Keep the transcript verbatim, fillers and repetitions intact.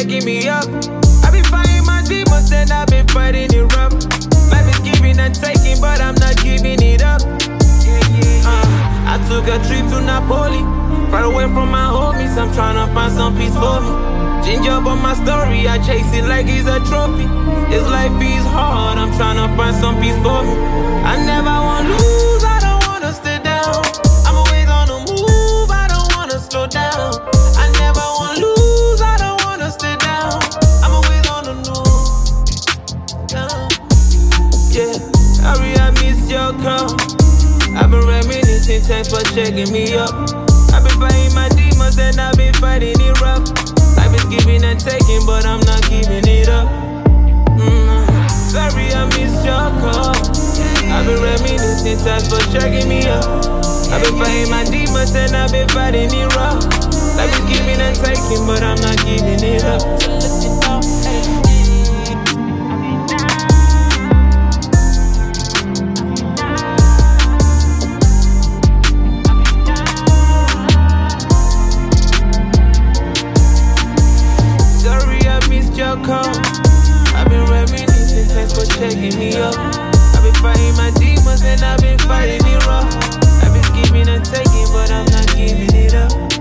shaking me up. I been fighting my demons and I've been fighting it rough. Life is giving and taking, but I'm not giving it up. Uh, I took a trip to Napoli, far away from my homies. I'm tryna find some peace for me. Ginger up on my story, I chase it like it's a trophy. This life is hard, I'm tryna find some peace for me. I never wanna lose, I don't wanna stay down. I'm always on the move, I don't wanna slow down. I never wanna lose, I don't wanna stay down. I'm always on the move. Down. Yeah, sorry I missed your call. I've been reminiscing, thanks for checking me up. I've been fighting my demons and I've been fighting it rough. Life is giving and taking, but I'm not giving it up. Mm, sorry I missed your call. I've been reminiscing, thanks for checking me up. I've been fighting my demons and I've been fighting it rough. Life is giving and taking, but I'm not giving it up. Your call. I've been reminiscing, thanks for checking me up. I've been fighting my demons and I've been fighting it rough. I've been giving and taking, but I'm not giving it up.